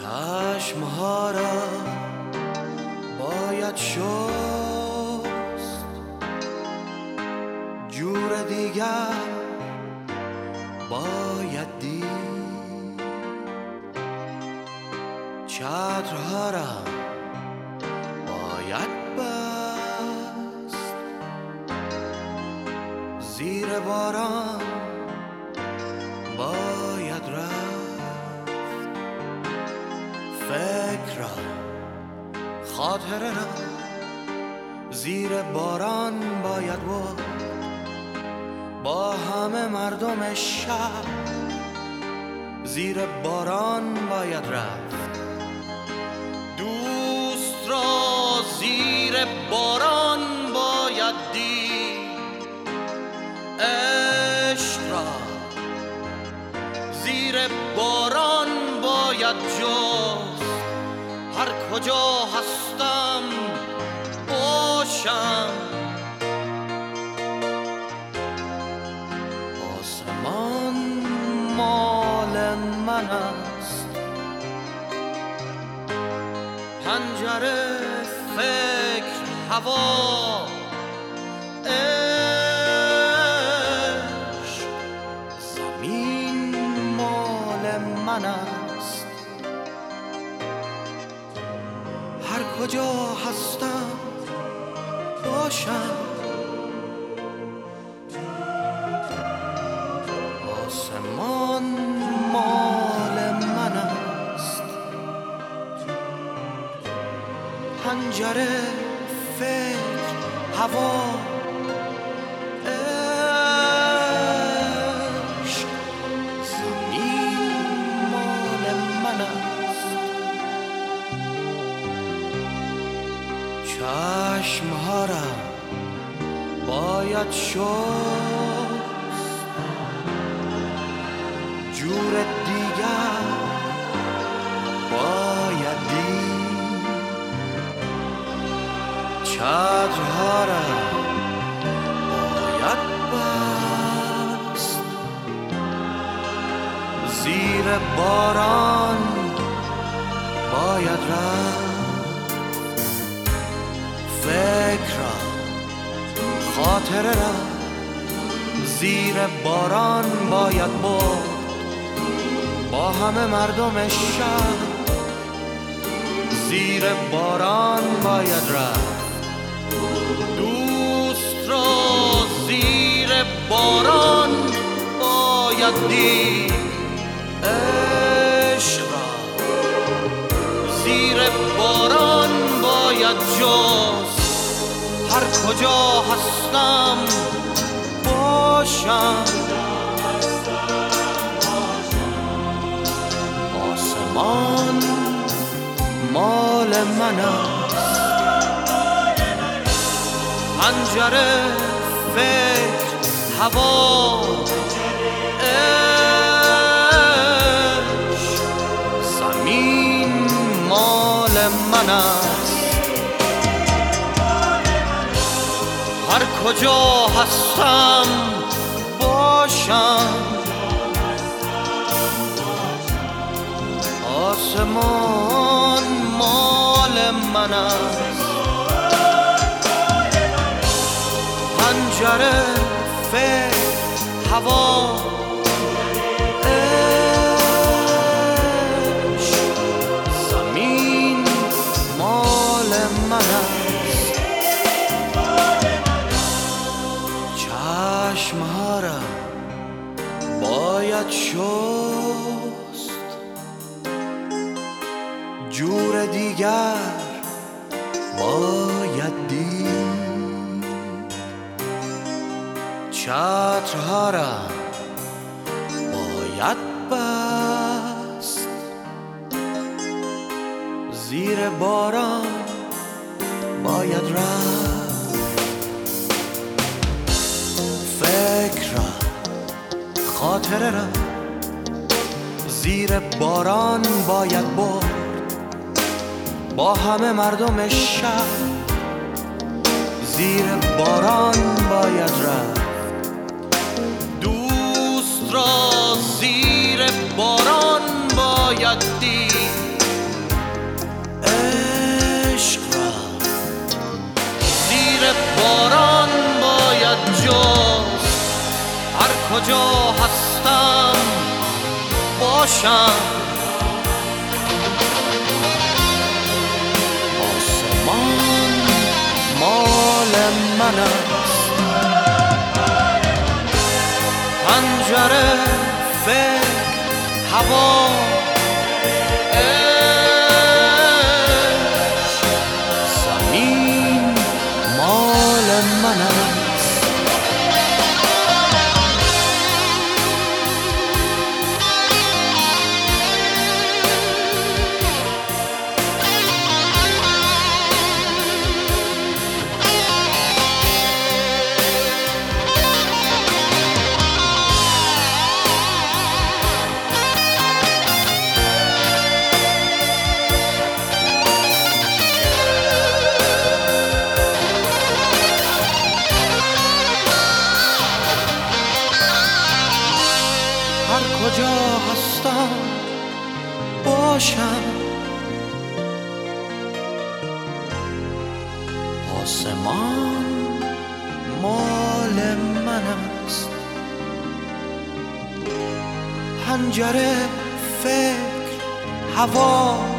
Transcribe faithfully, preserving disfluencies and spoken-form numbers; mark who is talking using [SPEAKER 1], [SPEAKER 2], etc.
[SPEAKER 1] چشمها را باید شست، جور دیگر باید دید. چترها را باید بست، زیر باران باید رفت. فکر را، خاطره را زیر باران باید برد، با همه مردم شهر زیر باران باید رفت. دوست را زیر باران باید دید، عشق را زیر باران باید جست. هر کجا هستم باشم، آسمان مال من است، پنجره فکر هوا عشق، زمین مال من است. هر کجا هستم باشم، آسمان مال من است، پنجره فکر هوا عشق، زمین مال من است. چشمها را باید شست، جور دیگر باید دید. چترها را باید بست، زیر باران باید رفت. فکر را، خاطره را زیر باران باید برد، با همه مردم شهر زیر باران باید رفت. دوست را زیر باران باید دید، عشق را زیر باران باید جست. هر کجا هستم باشم، آسمان مال من است، پنجره فکر هوا عشق، زمین مال من است. هر کجا هستم باشم، آسمان مال من است، پنجره فکر هوا عشق، زمین مال من است. چشمها را باید شست، جور دیگر باید دید. چترها را باید بست، زیر باران باید رفت. فکر را، خاطره را زیر باران باید برد، با همه مردم شهر زیر باران باید رفت. دوست را زیر باران باید دید، باران باید جست، هر کجا هستم باشم. آسمان مال من است، پنجره فکر هوا عشق، زمین مال من است. هر کجا هستم باشم. آسمان مال من است، پنجره فکر هوا